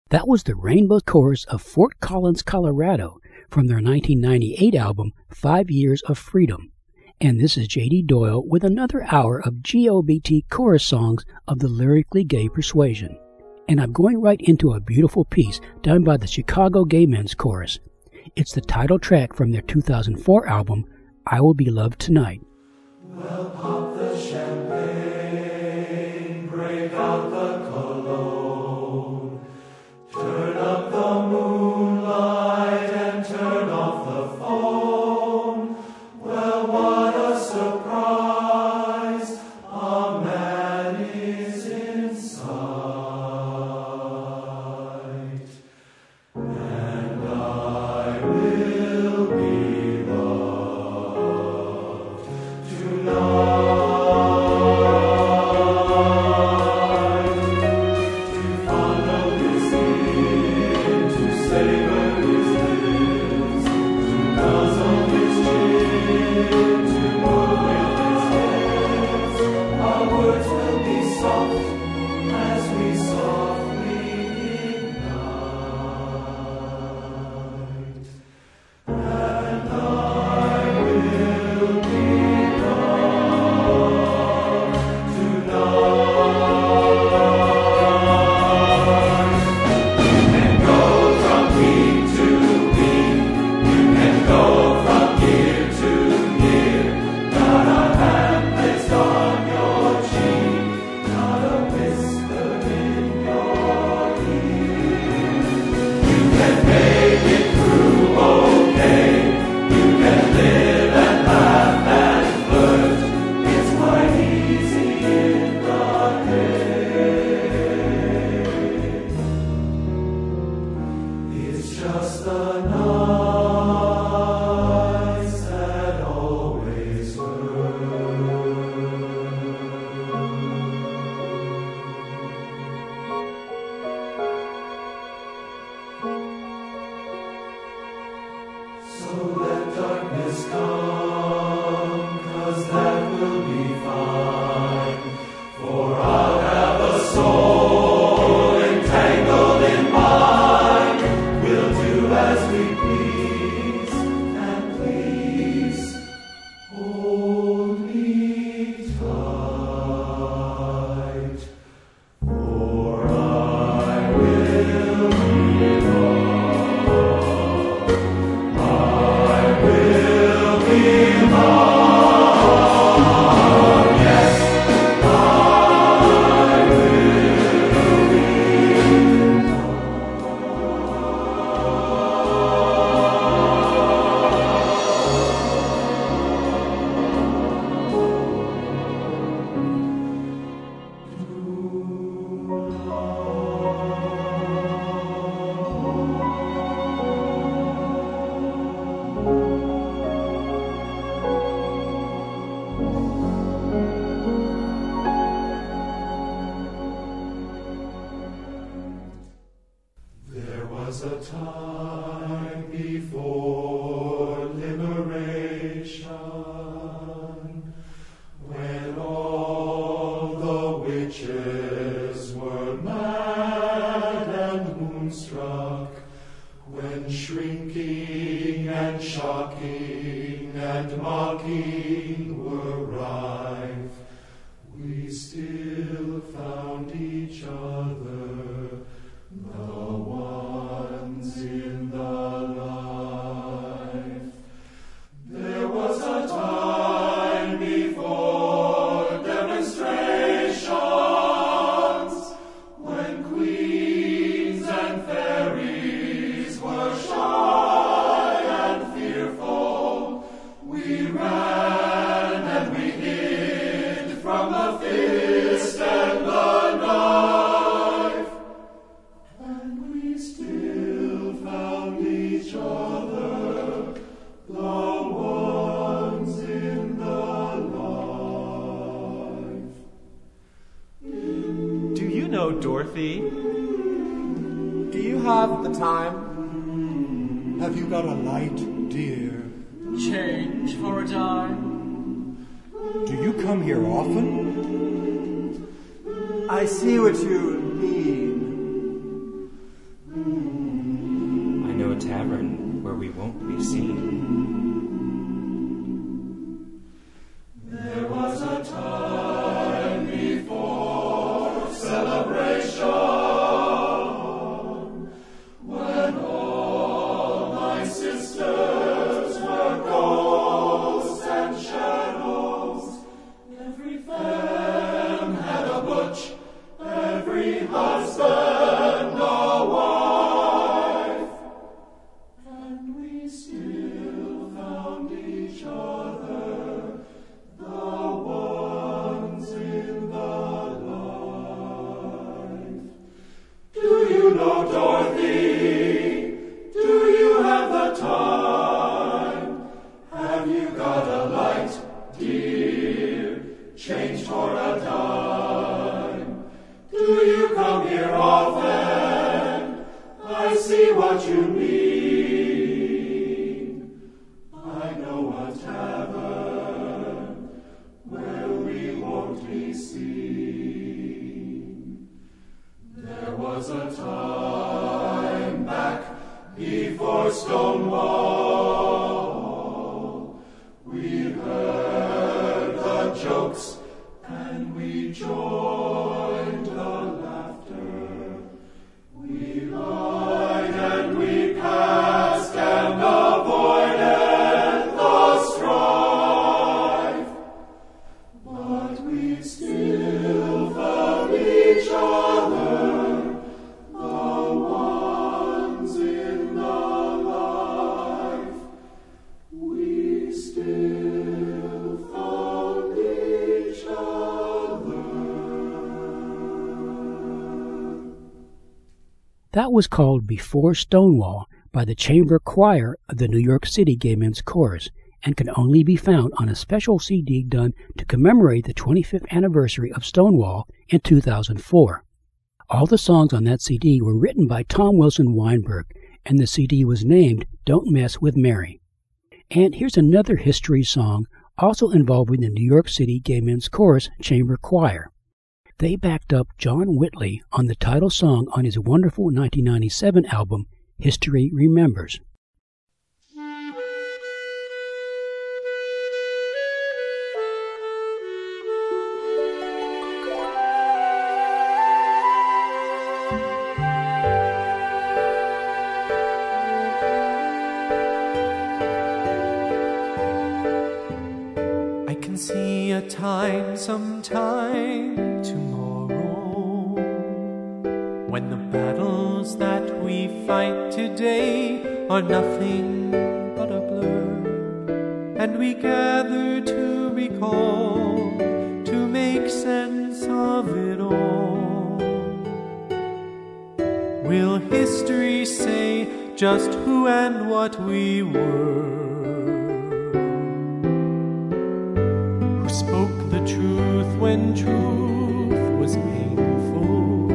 That was the Rainbow Chorus of Fort Collins, Colorado, from their 1998 album, 5 Years of Freedom. And this is J.D. Doyle with another hour of GOBT chorus songs of the lyrically gay persuasion. And I'm going right into a beautiful piece done by the Chicago Gay Men's Chorus. It's the title track from their 2004 album, I Will Be Loved Tonight. Well, pop the champagne, break out the cologne, turn up the moonlight and turn off the phone. Well, what a surprise, a man is inside, and I will be loved tonight. Dorothy? Do you have the time? Have you got a light, dear? Change for a dime? Do you come here often? I see what you mean. we won't be seen. There was a time before celebration when all my sisters were ghosts and shadows. Every femme had a butch, every husband a wife, and we still found each other, the ones in the life. Do you know Dorothy? Do you have the time? Have you got a light, dear, change for a dime? Do you come here often? I see what you mean. I know a tavern where we won't be seen. There was a time back before Stonewall. We heard the jokes and we joined the laughter. We lied and we passed and avoided the strife. But we still found each other, the ones in the life. We still found each other. That was called Before Stonewall by the Chamber Choir of the New York City Gay Men's Chorus and can only be found on a special CD done to commemorate the 25th anniversary of Stonewall in 2004. All the songs on that CD were written by Tom Wilson Weinberg, and the CD was named Don't Mess with Mary. And here's another history song also involving the New York City Gay Men's Chorus Chamber Choir. They backed up John Whitley on the title song on his wonderful 1997 album, History Remembers. I can see a time sometime tomorrow when the battles that we fight today are nothing but a blur, and we gather to recall, to make sense of it all. Will history say just who and what we were? Who spoke the truth when truth was painful?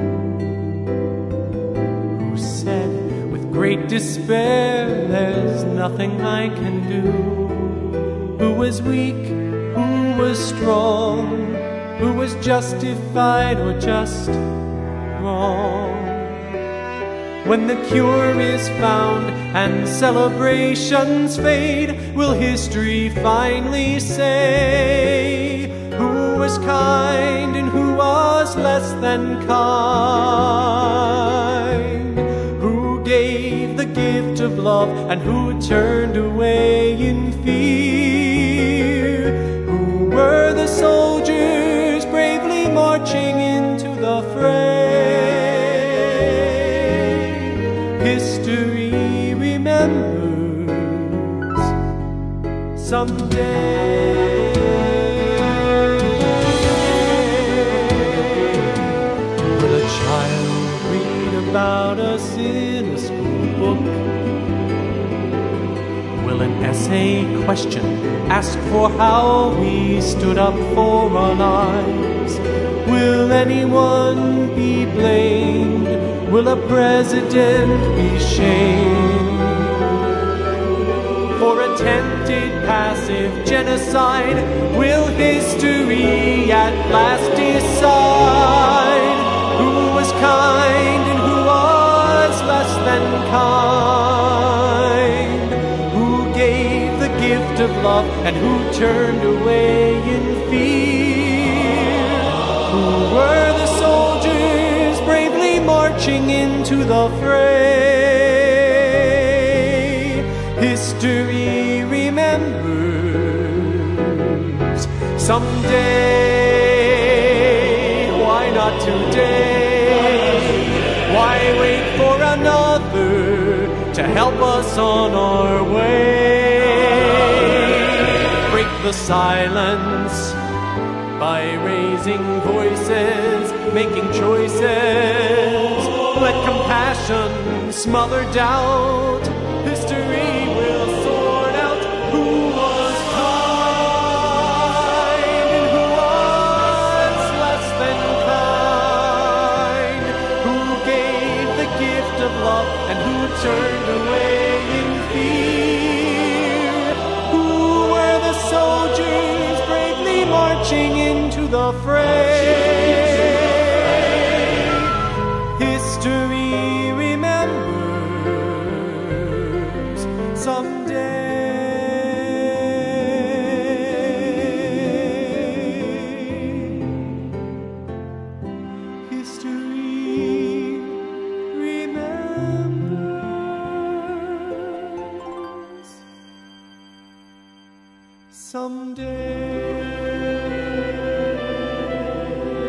Who said with great despair, there's nothing I can do? Who was weak? Who was strong? Who was justified or just wrong? When the cure is found and celebrations fade, will history finally say who was kind and who was less than kind? Who gave the gift of love and who turned away in fear? Who were the soldiers bravely marching into the fray? History remembers someday. Will a child read about us in a school book? Will an essay question ask for how we stood up for our lives? Will anyone be blamed? Will a president be shamed for attempted passive genocide? Will history at last decide who was kind and who was less than kind? love and who turned away in fear? Who were the soldiers bravely marching into the fray? History remembers someday. Why not today? Why wait for another to help us on our way? Break the silence by raising voices, making choices. Let compassion smother doubt. History will sort out who was kind and who was less than kind, who gave the gift of love and who turned away in fear. Who were the soldiers bravely marching into the fray? History remembers someday. History remembers someday.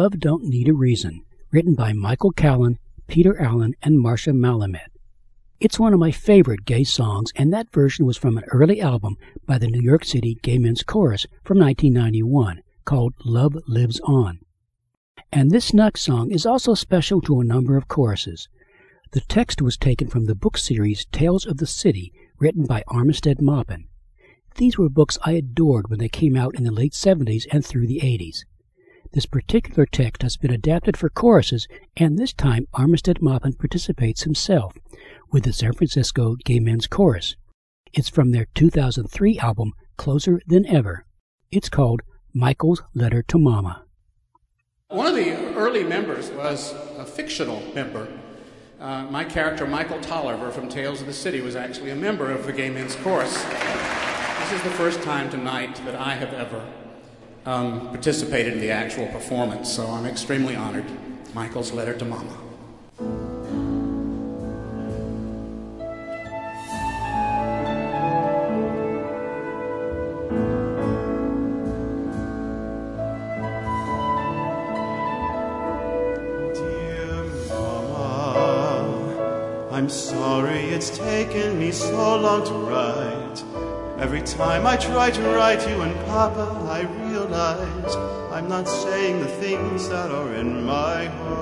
Love Don't Need a Reason, written by Michael Callan, Peter Allen, and Marcia Malamet. It's one of my favorite gay songs, and that version was from an early album by the New York City Gay Men's Chorus from 1991 called Love Lives On. And this next song is also special to a number of choruses. The text was taken from the book series Tales of the City, written by Armistead Maupin. These were books I adored when they came out in the late 70s and through the 80s. This particular text has been adapted for choruses, and this time Armistead Maupin participates himself with the San Francisco Gay Men's Chorus. It's from their 2003 album, Closer Than Ever. It's called Michael's Letter to Mama. One of the early members was a fictional member. My character, Michael Tolliver from Tales of the City, was actually a member of the Gay Men's Chorus. This is the first time tonight that I have ever participated in the actual performance, so I'm extremely honored. Michael's Letter to Mama. Dear Mama, I'm sorry it's taken me so long to write. Every time I try to write you and Papa, I realize I'm not saying the things that are in my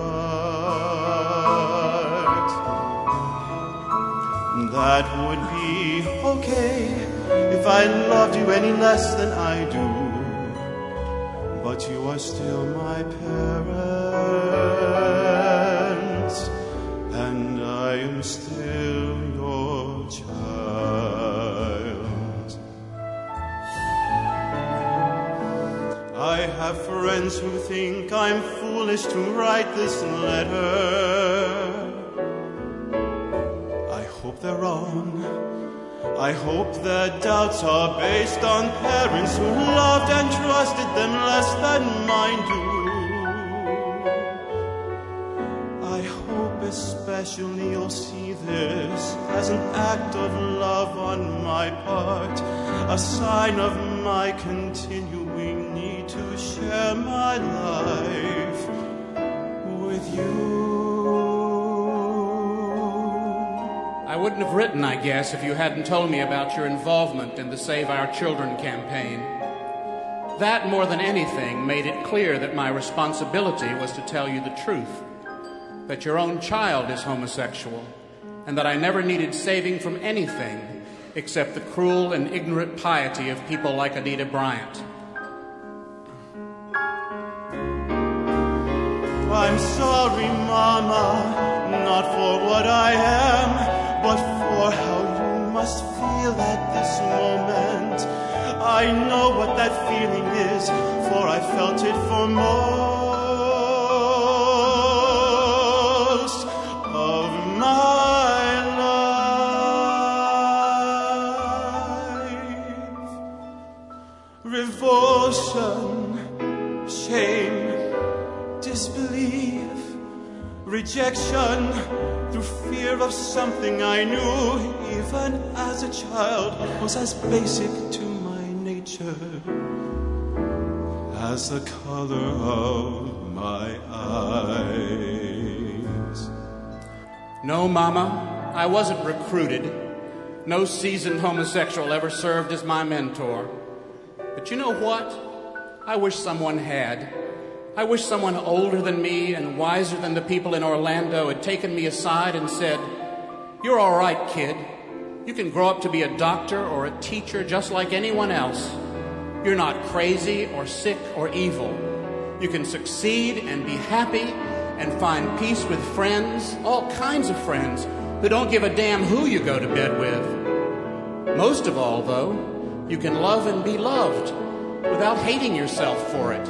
heart. That would be okay if I loved you any less than I do. But you are still my parents, and I am still your child. I have friends who think I'm foolish to write this letter. I hope they're wrong. I hope their doubts are based on parents who loved and trusted them less than mine do. I hope especially you'll see this as an act of love on my part, a sign of my continuing need to share my life with you. I wouldn't have written, I guess, if you hadn't told me about your involvement in the Save Our Children campaign. That, more than anything, made it clear that my responsibility was to tell you the truth, that your own child is homosexual, and that I never needed saving from anything except the cruel and ignorant piety of people like Anita Bryant. I'm sorry, Mama, not for what I am, but for how you must feel at this moment. I know what that feeling is, for I felt it for most of my life. Revulsion, shame, disbelief, rejection, through fear of something I knew, even as a child, was as basic to my nature as the color of my eyes. No, Mama, I wasn't recruited. No seasoned homosexual ever served as my mentor. But you know what? I wish someone had. I wish someone older than me and wiser than the people in Orlando had taken me aside and said, "You're all right, kid. You can grow up to be a doctor or a teacher just like anyone else. You're not crazy or sick or evil. You can succeed and be happy and find peace with friends, all kinds of friends, who don't give a damn who you go to bed with. Most of all, though, you can love and be loved without hating yourself for it."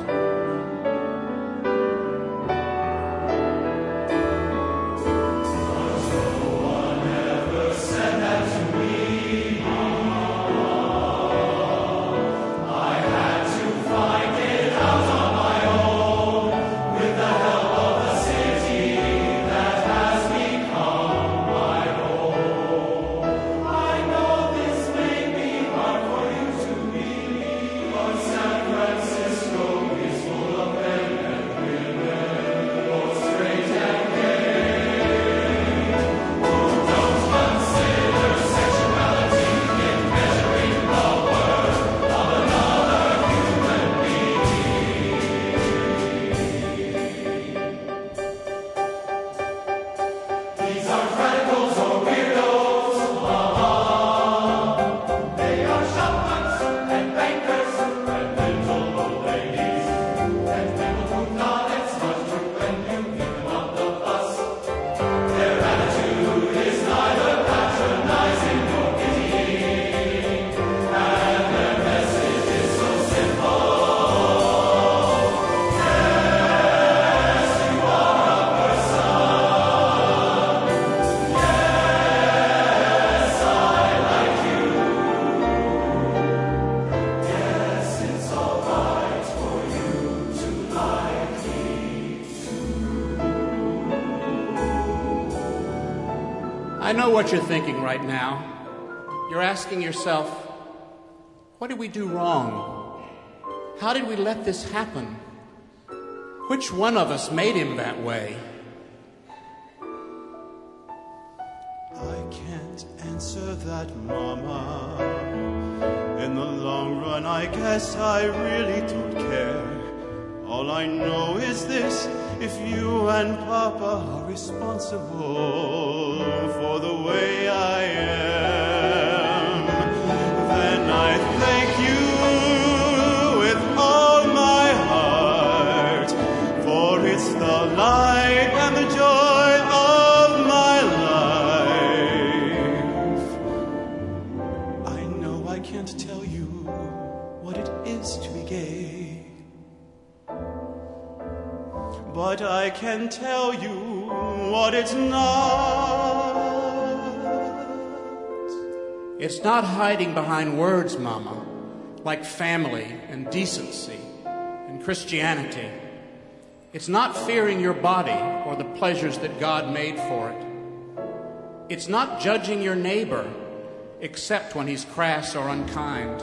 San Francisco is I know what you're thinking right now. You're asking yourself, what did we do wrong? How did we let this happen? Which one of us made him that way? I can't answer that, Mama. In the long run, I guess I really don't care. All I know is this: if you and Papa are responsible for the way I am, then I thank you with all my heart, for it's the light and the joy of my life. I know I can't tell you what it is to be gay, but I can tell you what it's not. It's not hiding behind words, Mama, like family and decency and Christianity. It's not fearing your body or the pleasures that God made for it. It's not judging your neighbor, except when he's crass or unkind.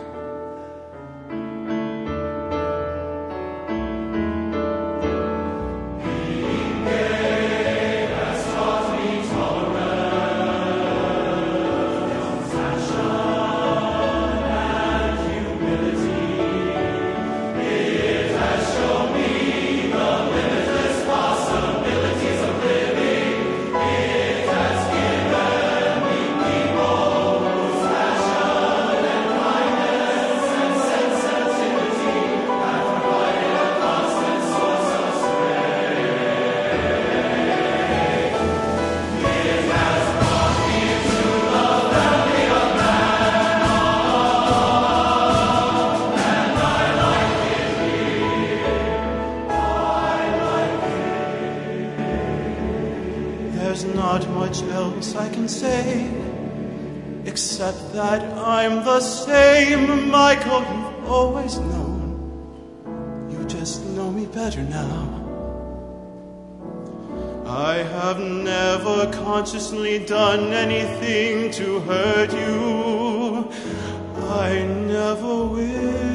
There's not much else I can say, except that I'm the same Michael you've always known. You just know me better now. I have never consciously done anything to hurt you. I never will.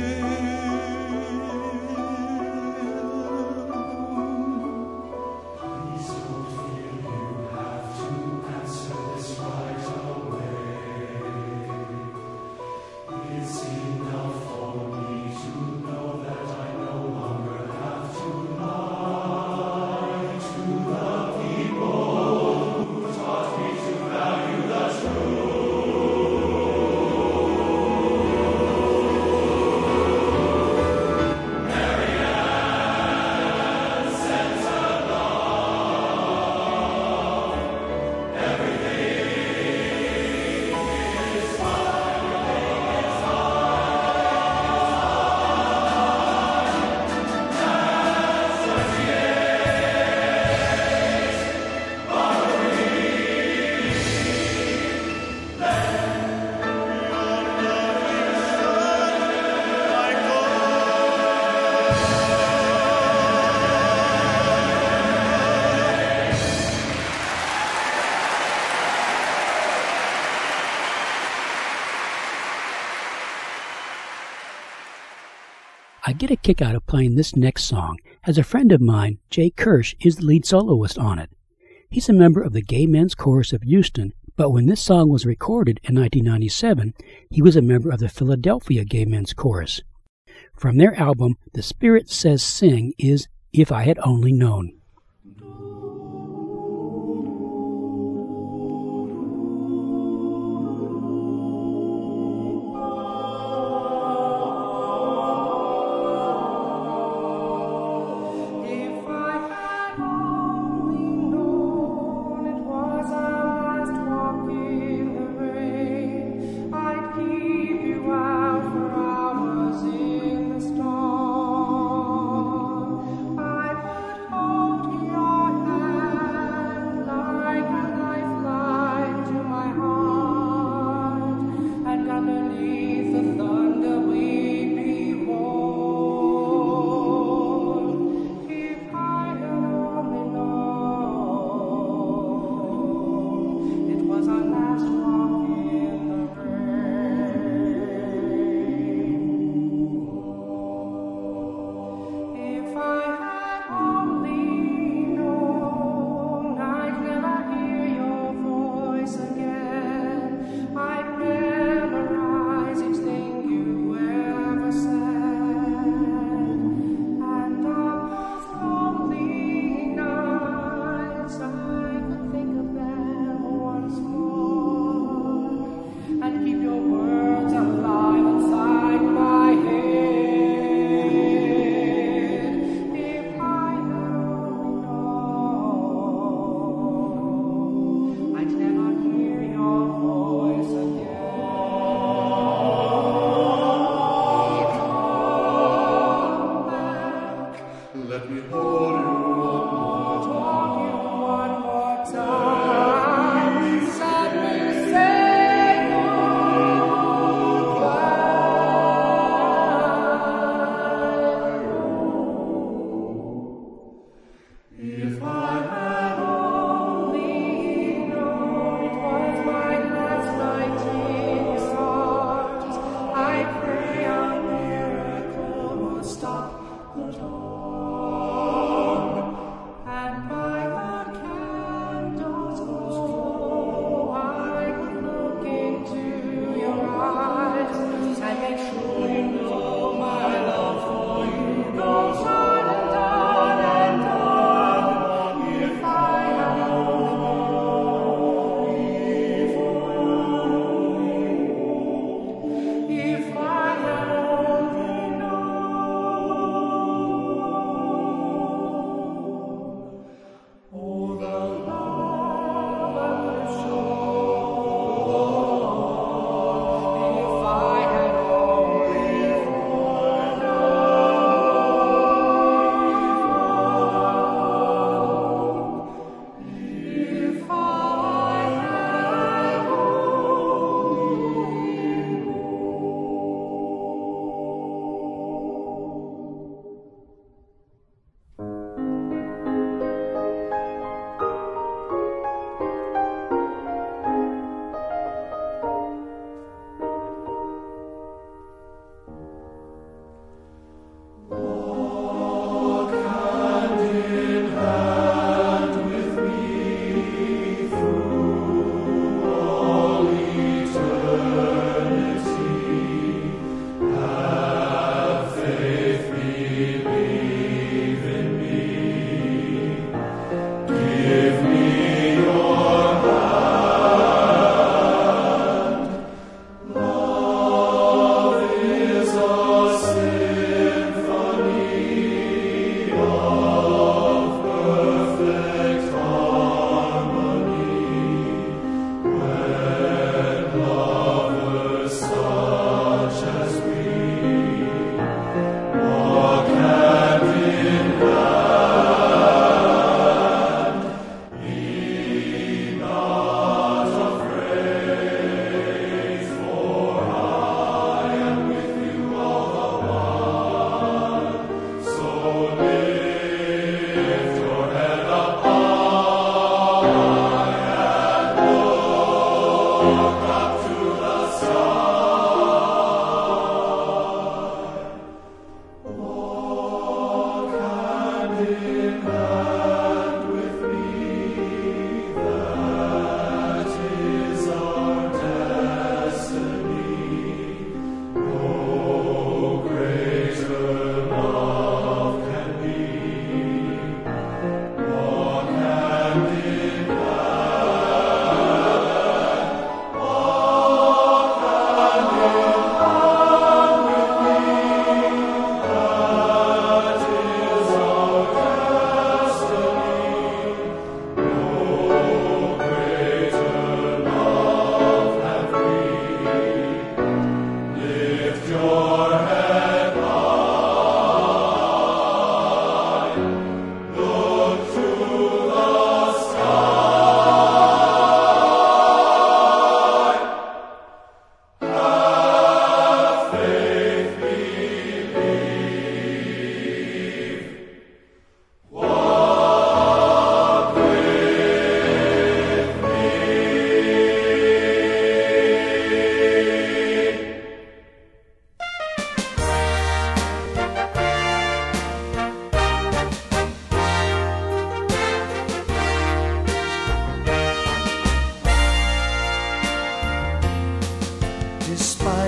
I get a kick out of playing this next song, as a friend of mine, Jay Kirsch, is the lead soloist on it. He's a member of the Gay Men's Chorus of Houston, but when this song was recorded in 1997, he was a member of the Philadelphia Gay Men's Chorus. From their album, The Spirit Says Sing, is If I Had Only Known.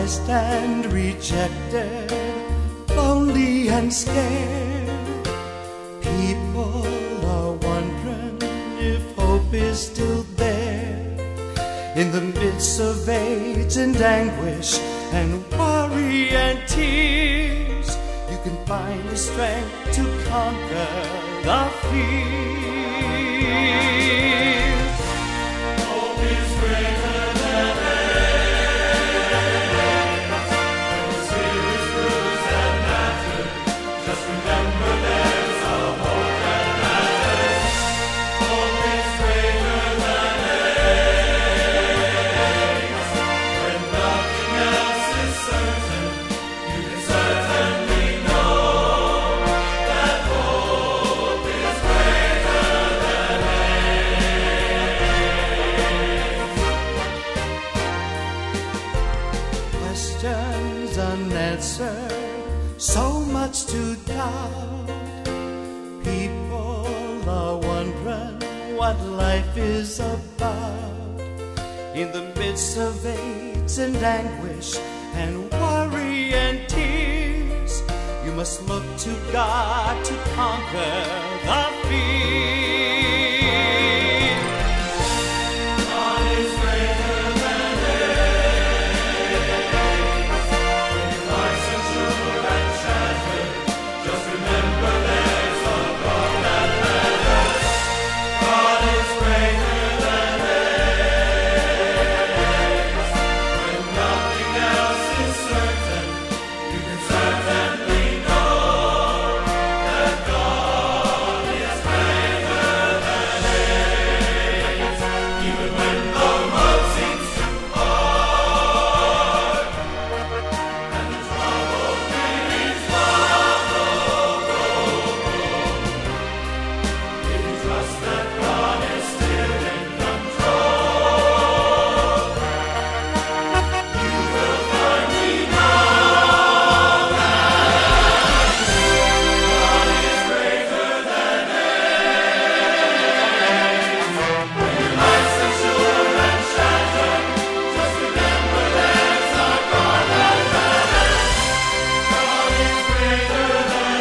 despised and rejected, lonely and scared. People are wondering if hope is still there. In the midst of AIDS and anguish and worry and tears, you can find the strength to conquer the fear. Hope is greater than AIDS. When the spirit's bruised and battered, just remember there's a hope that matters. Hope is greater than AIDS. When nothing else is certain, you can certainly know that hope is greater than AIDS. Questions unanswered, so much to doubt. People are wondering what life is about. In the midst of AIDS and anguish and worry and tears, you must look to God to conquer the fear. God is greater than AIDS. When your life's unsure and shattered, just remember there's a God that matters. God is greater than AIDS. When nothing else is certain, you can certainly know that God is greater than AIDS. Even when the road seems too hard and the trouble feelings if you trust that God is still in control, you will find me now that God is greater than AIDS. When your life's unsure and shattered, just remember there's a God that matters. God is greater than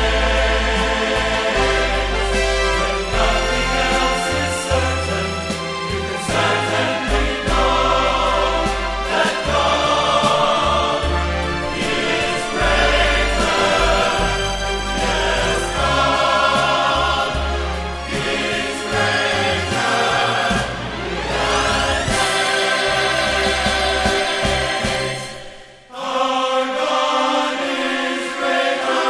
AIDS. When nothing else is certain, you can certainly know that God is greater. Yes, God is greater. Our God is greater.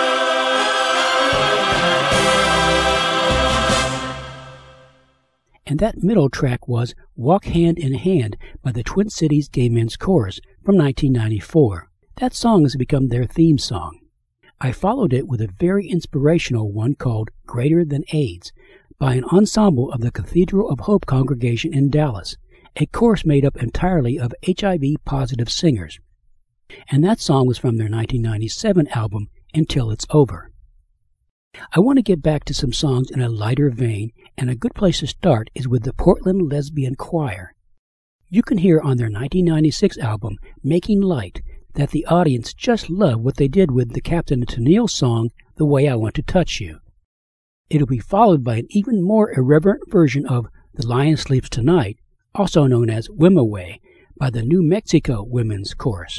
And that middle track was Walk Hand in Hand by the Twin Cities Gay Men's Chorus from 1994. That song has become their theme song. I followed it with a very inspirational one called Greater Than AIDS by an ensemble of the Cathedral of Hope congregation in Dallas, a chorus made up entirely of HIV-positive singers. And that song was from their 1997 album, Until It's Over. I want to get back to some songs in a lighter vein, and a good place to start is with the Portland Lesbian Choir. You can hear on their 1996 album, Making Light, that the audience just loved what they did with the Captain and Tennille song, The Way I Want to Touch You. It'll be followed by an even more irreverent version of The Lion Sleeps Tonight, also known as Wimaway, by the New Mexico Women's Chorus.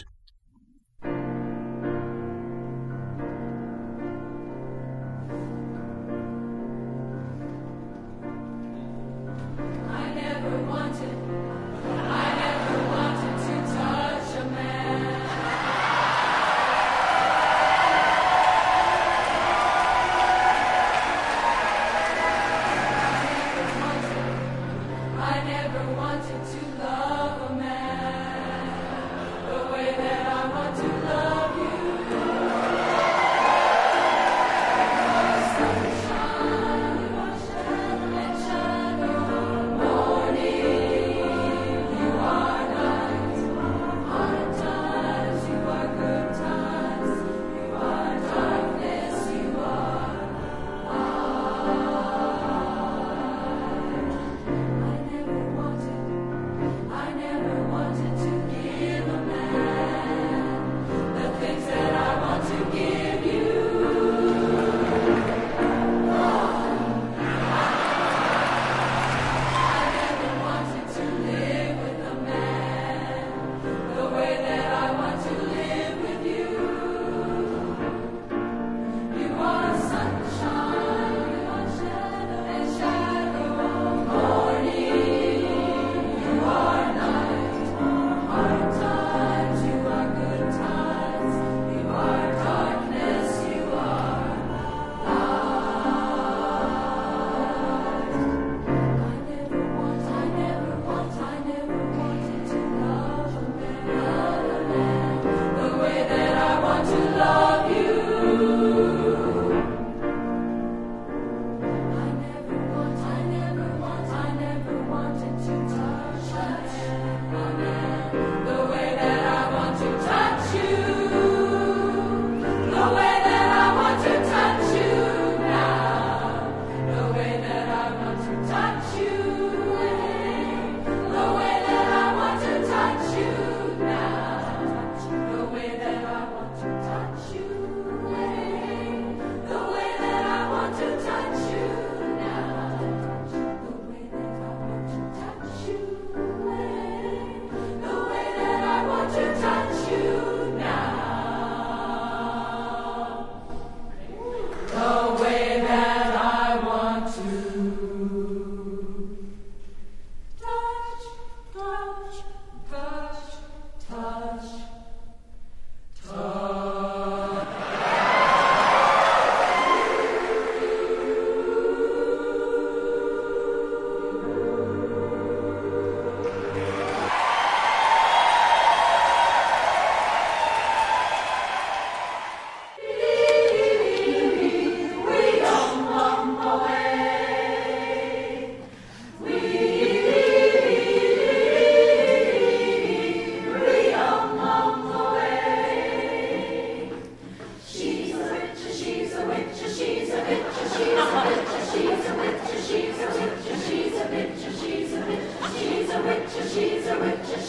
I never wanted to touch a man. I never wanted to love a man the way that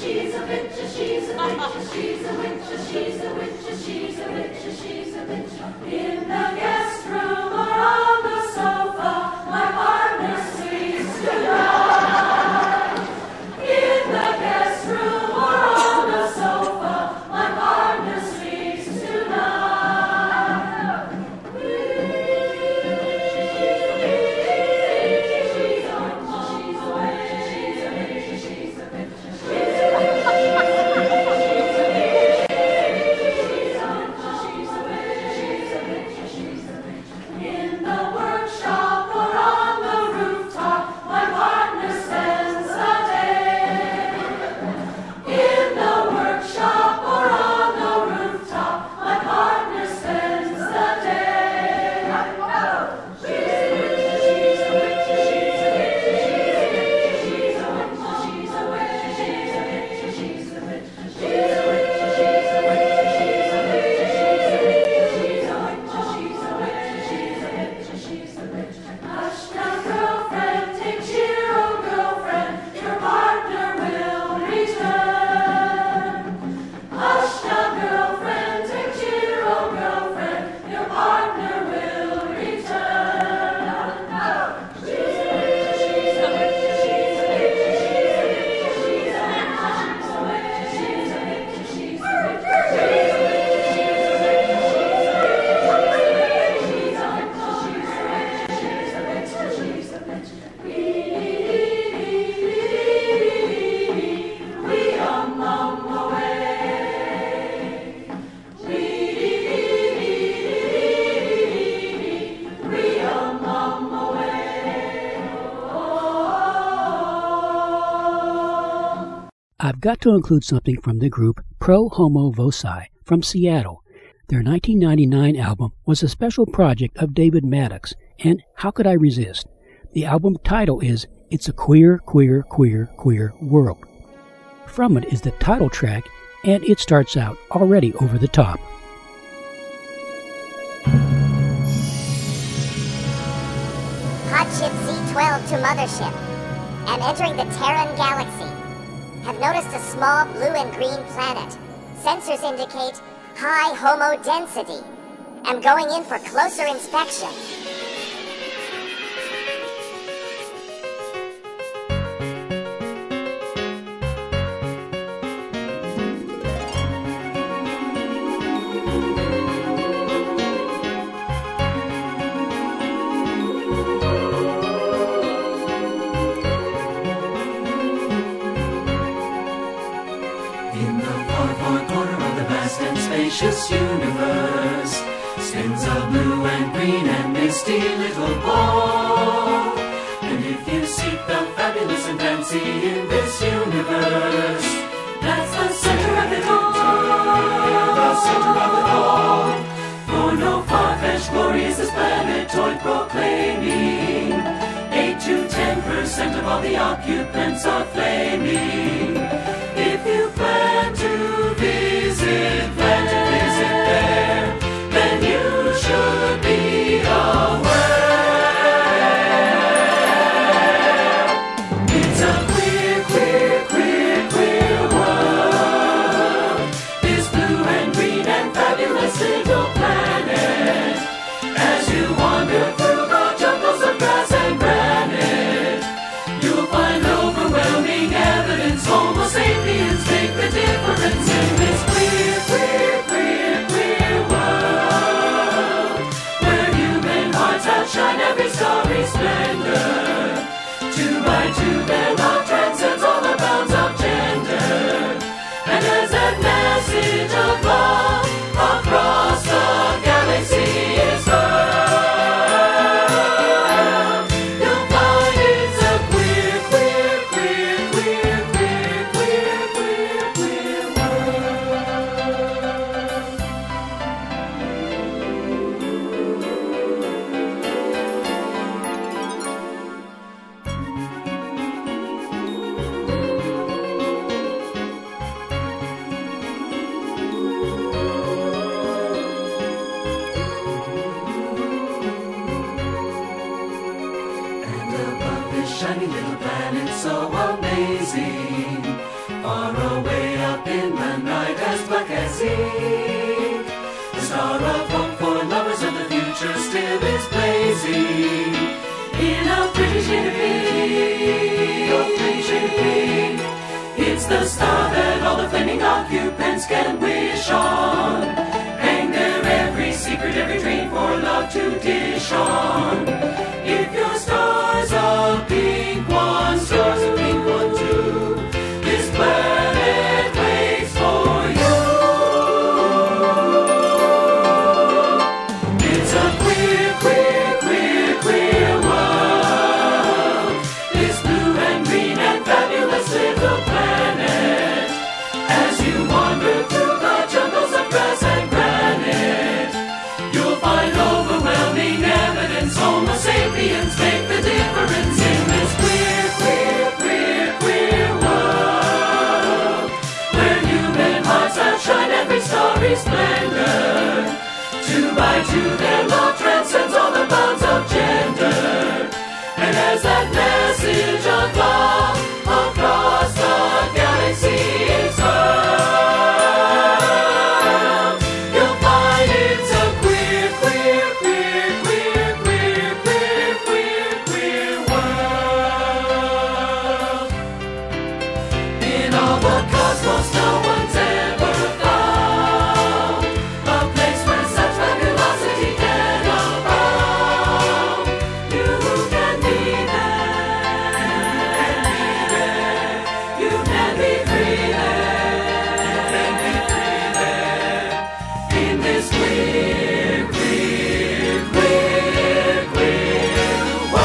I've got to include something from the group Pro Homo Voci from Seattle. Their 1999 album was a special project of David Maddox, and how could I resist? The album title is It's a Queer, Queer, Queer, Queer World. From it is the title track, and it starts out already over the top. Hotship Z12 to Mothership. Am entering the Terran Galaxy. Have noticed a small blue and green planet. Sensors indicate high homo density. Am going in for closer inspection. Spacious universe spins a blue and green and misty little ball. And if you seek the fabulous and fancy in this universe, that's the center of it all. The center of it all. For no far-fetched glory is this planetoid proclaiming. 8 to 10% of all the occupants are flaming. If you plan to visit there, then you should be aware. It's a queer, queer, queer, queer world. This blue and green and fabulous little planet. As you wander through the jungles of grass and granite, you'll find overwhelming evidence Homo sapiens make the difference in this queer, queer, queer, queer world, where human hearts outshine every starry splendor. Too bright to their love transcends all the bounds of gender, and as that message of love across the galaxy is heard, you'll find it's a queer, queer, queer, queer, queer, queer, queer, queer shiny little planet so amazing, Far away up in the night, as black as sea, the star of hope for lovers of the future still is blazing. In a pretty shade of pink, a pretty shade of pink, it's the star that all the flaming occupants can wish on. Hang there every secret, every dream for love to dish on. If your star's a pink one, star's a pink one too, this planet waits for you. It's a queer, queer, queer, queer world, this blue and green and fabulous little planet. As you wander through the jungles of grass and granite, you'll find overwhelming evidence Homo sapiens make the difference in this queer, queer, queer, queer world, where human hearts outshine every starry splendor. Two by two their love transcends all the bounds of gender. And as that message of love across the galaxy is heard, you'll find it's a queer, queer, queer, queer, queer, queer, queer, queer world. In all the cosmos no one's ever found a place where such fabulosity can abound. You can be there, you can be free there, in this queer, queer, queer, queer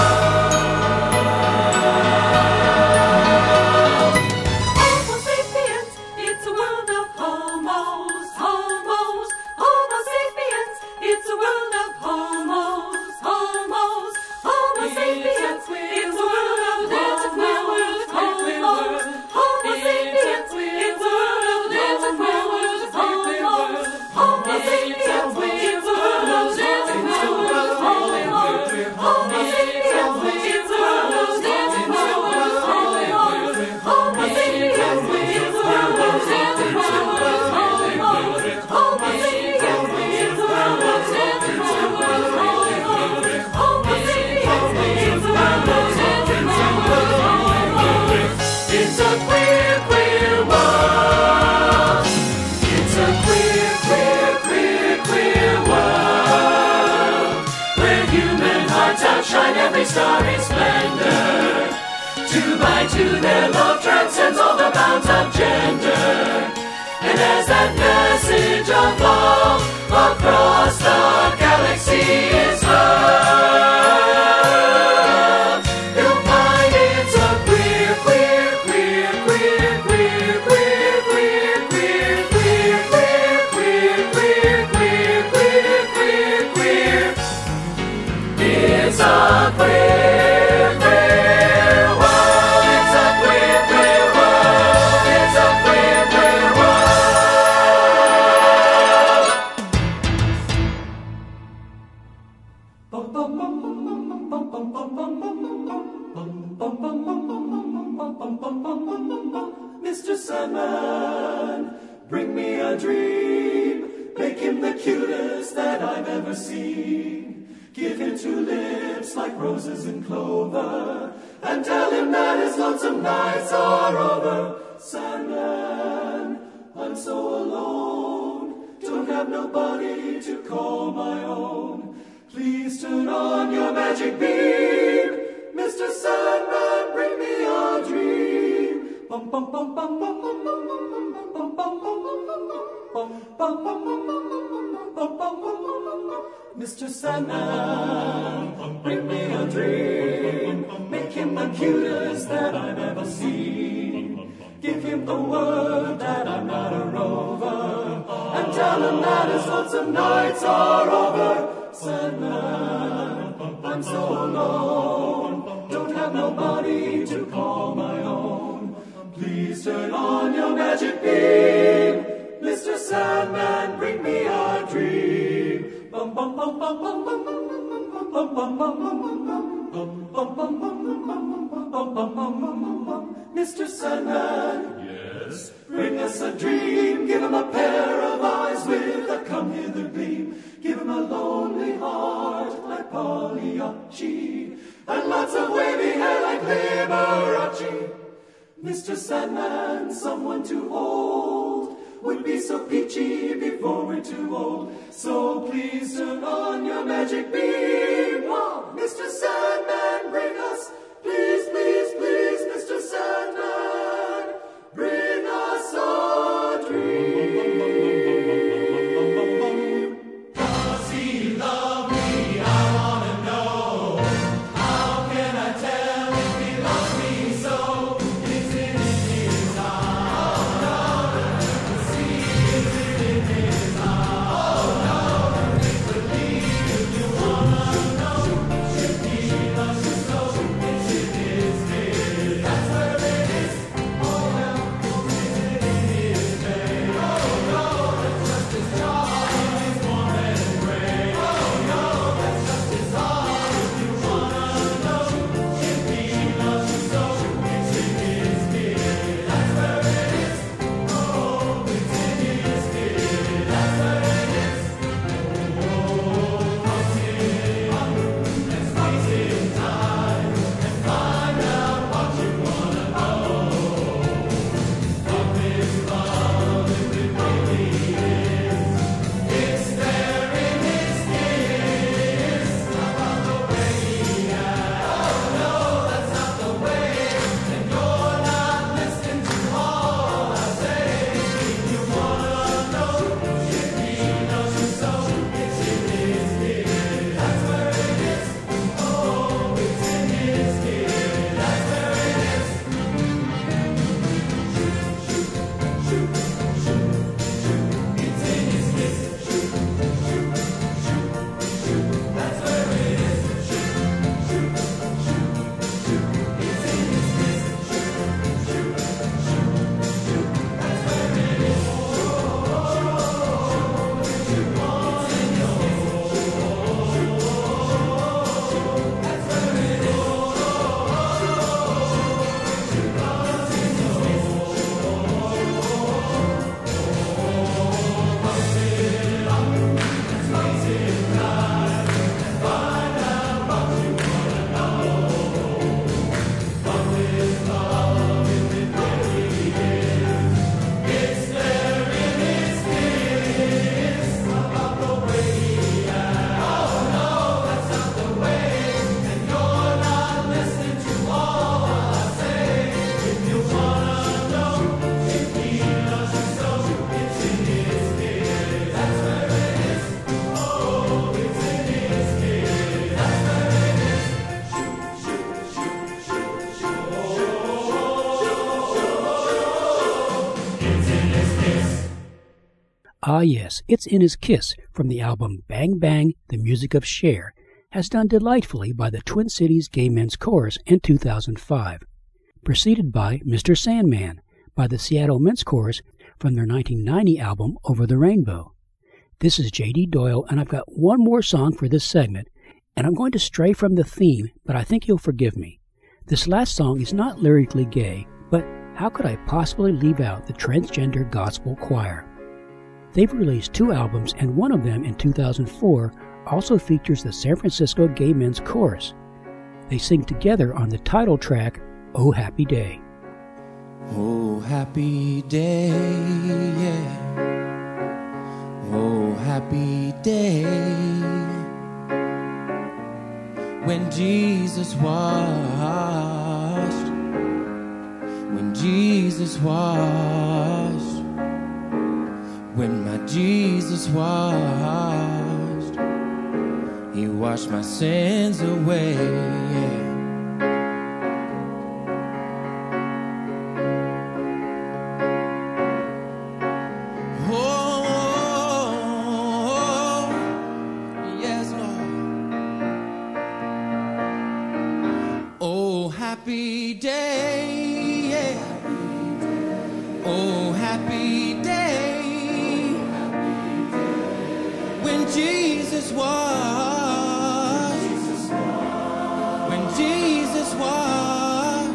world. Homo sapiens, it's a world of homos, homos, Homo sapiens, it's a world of homos, homos, Homo sapiens, it's a world of dancing homos, homos, Homo sapiens, it's a world of dancing homos, homos, Homo sapiens, it's a world of dancing homos, homos, Homo sapiens, it's a world of dancing homos, homos, Homo sapiens, it's a world of dancing homos, homos, Homo sapiens, it's a world of dancing homos, homos, Homo sapiens, it's a world of dancing homos, homos. It's a queer, queer world. It's a queer, queer, queer, queer world, where human hearts outshine every starry splendor. Two by two their love transcends all the bounds of gender. And as that message of love across the galaxy is heard, you'll find it's a queer, queer, queer, queer, queer, queer, queer, queer, queer, queer, queer, queer, queer, queer, queer, queer. It's a queer, queer world. It's a queer, queer world. It's a queer, queer world. Mr. Sandman, bring me a dream. Make him the cutest that I've ever seen. Give him two lips like roses and clover, and tell him that his lonesome nights are over. Sandman, I'm so alone, don't have nobody to call my own. Please turn on your magic beam. Mr. Sandman, bring me a dream. Bum bum bum bum bum bum bum bum bum bum bum bum. Mr. Sandman, bring me a dream. Make him the cutest that I've ever seen. Give him the word that I'm not a rover, and tell him that his lonesome nights are over. Sandman, I'm so alone, don't have nobody to call my own. Please turn on your magic beam. Mr. Sandman, bring me a dream. Bum bum bum bum bum bum bum bum bum bum bum bum bum bum bum bum bum bum. Mr. Sandman. Yes. Bring us a dream. Give him a pair of eyes with a come hither gleam. Give him a lonely heart like Pagliacci, and lots of wavy hair like Liberace. Mr. Sandman, someone to hold, would be so peachy before we're too old. So please turn on your magic beam. Oh, Mr. Sandman, bring us, please, please, please, Mr. Sandman, bring us a dream. Does he love me? I want to know. How can I tell if he loves me so? Is it in his eyes? Oh, no. To see, is it in his eyes? Oh, no. To believe, if you want to know, if he loves you so, it's in his face. That's where it is. Oh, yeah. Is it in his face? Oh, no. That's just his job. He's warm and gray. Oh, no. That's just his heart. If you want to know, if he loves you so, it's in his face. That's where it is. Oh, it's in his face. That's where it is. Oh, let's waste his time and find out what you wanna know. Of his love, if it really is. It's there in his kiss. About the way he acts. Oh no, that's not the way. And you're not listening to all I say. If you wanna know, if he loves you so, it's in his kiss. That's where it is. Oh, it's in his kiss. That's where it is. Shoot, shoot, shoot, shoot. It's in his kiss. Shoot, shoot, shoot, shoot. That's where it is. Shoot, shoot, shoot, shoot. It's in his kiss. Shoot, shoot, shoot, shoot. That's where it is. If you want to know, that's where it is. It's there in his kiss. About the way he acts. Oh no, that's not the way. And you're not listening to all I say. If you wanna know, if he loves you so, it's in his kiss. That's where it is. Oh, it's in his kiss. That's where it is. Shoot, shoot, shoot, shoot, shoot. It's in his kiss. Ah yes, It's in His Kiss from the album Bang Bang, The Music of Cher, as done delightfully by the Twin Cities Gay Men's Chorus in 2005. Preceded by Mr. Sandman by the Seattle Men's Chorus from their 1990 album Over the Rainbow. This is J.D. Doyle, and I've got one more song for this segment, and I'm going to stray from the theme, but I think you'll forgive me. This last song is not lyrically gay, but how could I possibly leave out the Transgender Gospel Choir? They've released 2 albums, and one of them in 2004 also features the San Francisco Gay Men's Chorus. They sing together on the title track, Oh Happy Day. Oh, happy day, yeah. Oh, happy day. When Jesus washed, when Jesus washed, when my Jesus washed, He washed my sins away, yeah. Happy day, yeah. Oh, happy day. When Jesus washed, when Jesus washed,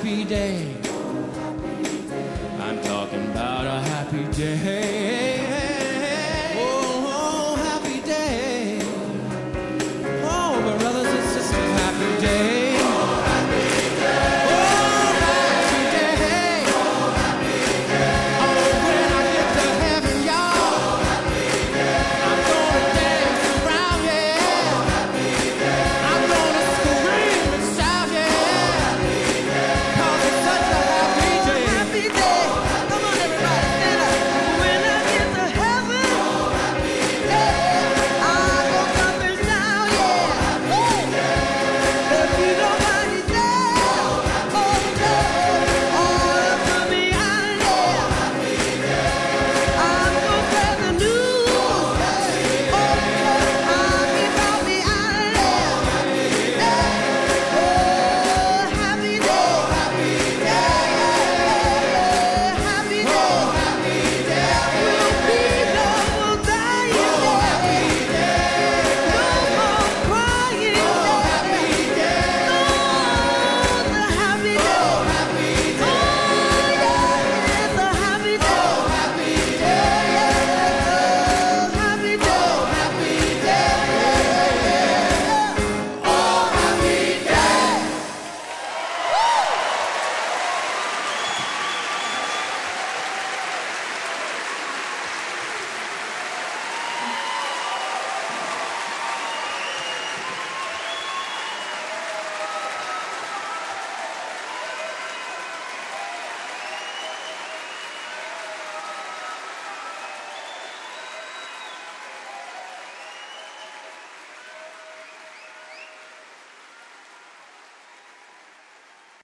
every day.